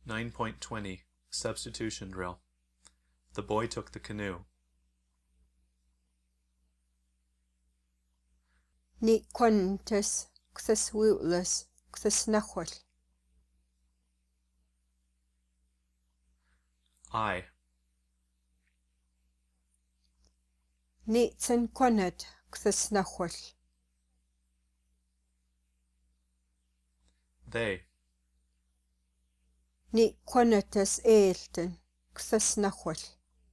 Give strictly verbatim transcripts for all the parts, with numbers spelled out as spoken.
nine point twenty Substitution Drill. The boy took the canoe. Ni quantus cthus wiutlus cthus nachwal. I. Ni tsan quanat cthus nachwal. They. Ni quanatus eilton cthus nachwal.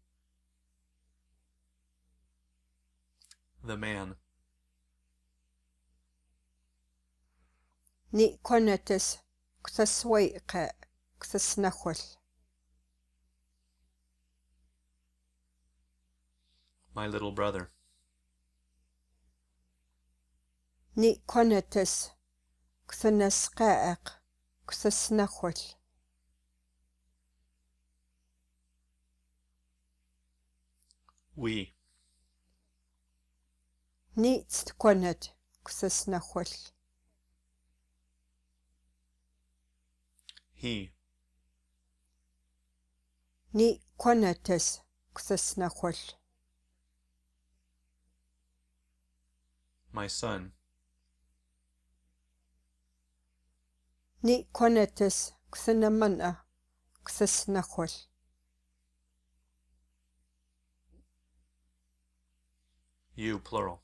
The man. Ni quanatus cthus waiqa cthus nachwal. My little brother. Ni quanatus cthanas qaaq cthus nachwal. We. Ni tquanat cthus nachwal. He. Ni quanatus cthus nachwal. My son. Ni quanatus cthanamana cthus nachwal. You, plural.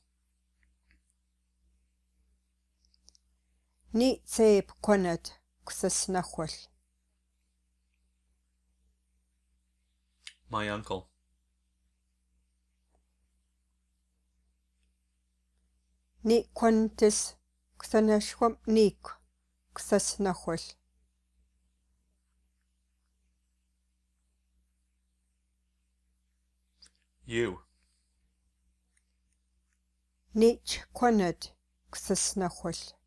Ni tsaib quanat cthus nachwal. My uncle. Ni quantus cthanashwam nik cthus nachwal. You. Nich quanat cthus nachwal.